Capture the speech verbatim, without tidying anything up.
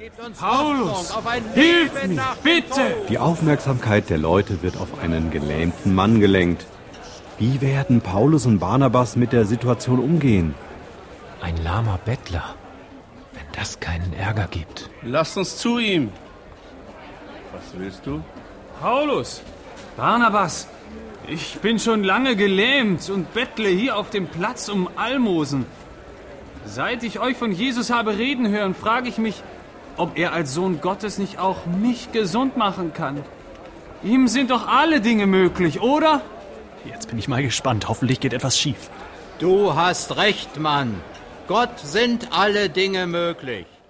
Paulus, hilf mir, bitte! Die Aufmerksamkeit der Leute wird auf einen gelähmten Mann gelenkt. Wie werden Paulus und Barnabas mit der Situation umgehen? Ein lahmer Bettler. Wenn das keinen Ärger gibt. Lasst uns zu ihm. Was willst du? Paulus, Barnabas, ich bin schon lange gelähmt und bettle hier auf dem Platz um Almosen. Seit ich euch von Jesus habe reden hören, frage ich mich, ob er als Sohn Gottes nicht auch mich gesund machen kann. Ihm sind doch alle Dinge möglich, oder? Jetzt bin ich mal gespannt. Hoffentlich geht etwas schief. Du hast recht, Mann. Gott sind alle Dinge möglich.